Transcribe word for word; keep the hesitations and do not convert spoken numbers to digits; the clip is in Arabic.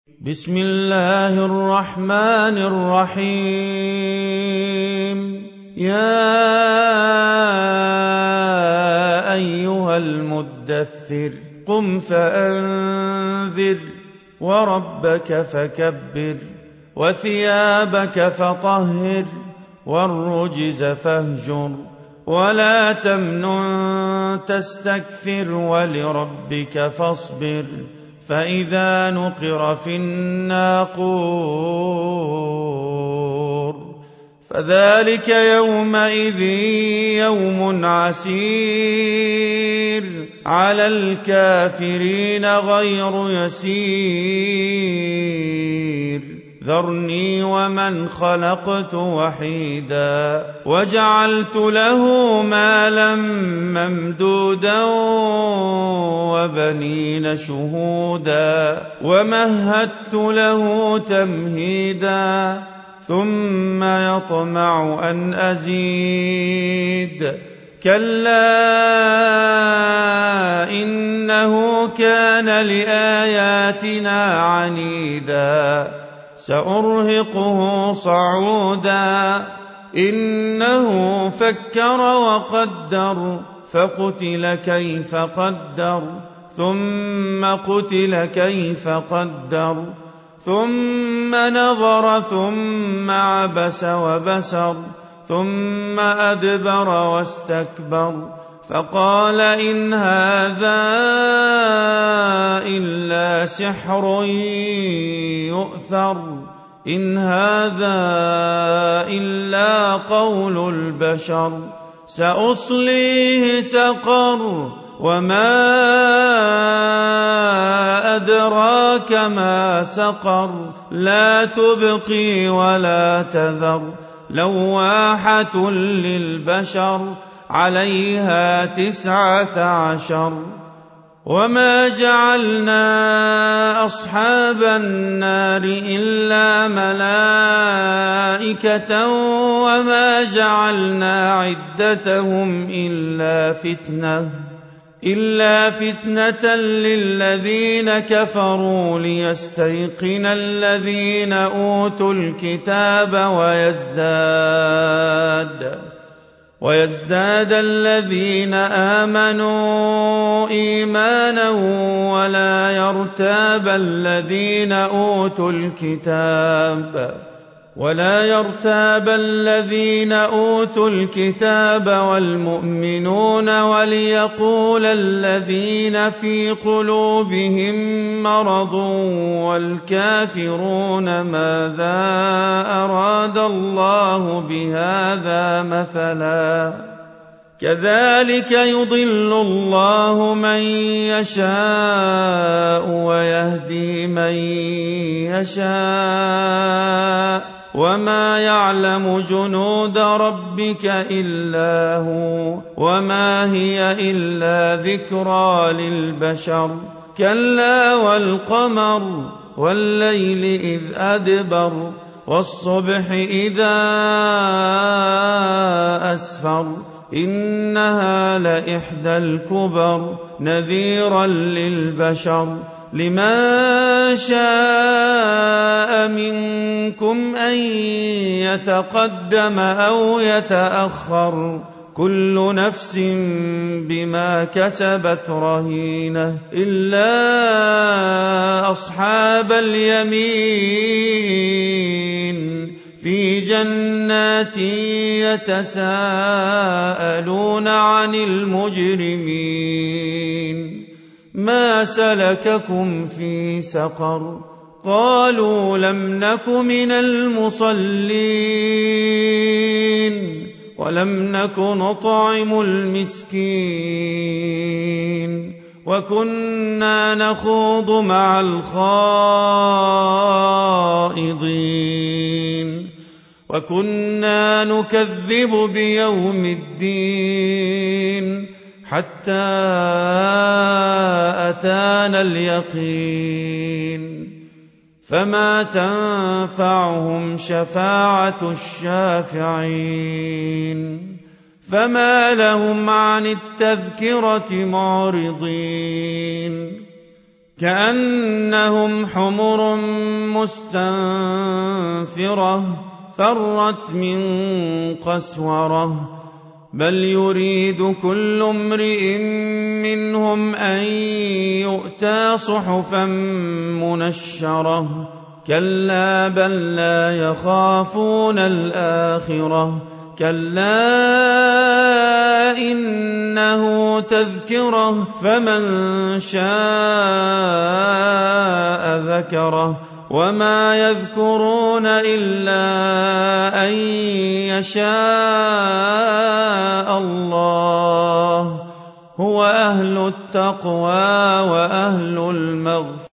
بسم الله الرحمن الرحيم. يا أيها المدثر قم فأنذر وربك فكبر وثيابك فطهر والرجز فاهجر ولا تمنن تستكثر ولربك فاصبر فإذا نقر في الناقور فذلك يومئذ يوم عسير على الكافرين غير يسير ذرني ومن خلقت وحيدا وجعلت له مالا ممدودا وبنين شهودا ومهدت له تمهيدا ثم يطمع أن أزيد كلا إنه كان لآياتنا عنيدا سأرهقه صعودا إنه فكر وقدر فقتل كيف قدر ثم قتل كيف قدر ثم نظر ثم عبس وبسر ثم أدبر واستكبر فقال إن هذا إلا سحر يؤثر إن هذا إلا قول البشر سأصليه سقر وما أدراك ما سقر لا تبقي ولا تذر لواحة للبشر عليها تسعة عشر وما جعلنا أصحاب النار إلا ملائكة وما جعلنا عدتهم إلا فتنة إلا فتنة للذين كفروا ليستيقن الذين أوتوا الكتاب ويزداد ويزداد الذين آمنوا إيمانا ولا يرتاب الذين أوتوا الكتاب ولا يرتاب الذين أوتوا الكتاب والمؤمنون وليقول الذين في قلوبهم مرض والكافرون ماذا أراد الله بهذا مثلا كذلك يضل الله من يشاء ويهدي من يشاء وما يعلم جنود ربك إلا هو وما هي إلا ذكرى للبشر كلا والقمر والليل إذ أدبر والصبح إذا أسفر إنها لإحدى الكبر نذيرا للبشر لمن شاء منكم أن يتقدم أو يتأخر كل نفس بما كسبت رهينة إلا أصحاب اليمين في جنات يتساءلون عن المجرمين ما سلككم في سقر قالوا لم نك من المصلين ولم نك نطعم المسكين وكنا نخوض مع الخائضين وكنا نكذب بيوم الدين حتى أتانا اليقين فما تنفعهم شفاعة الشافعين فما لهم عن التذكرة معرضين كأنهم حمر مستنفرة فرت من قسورة بل يريد كل امرئ منهم أن يؤتى صحفا منشرة كلا بل لا يخافون الآخرة كلا إنه تذكرة فمن شاء ذكره وما يذكرون إلا أن يشاء الله هو أهل التقوى وأهل المغفرة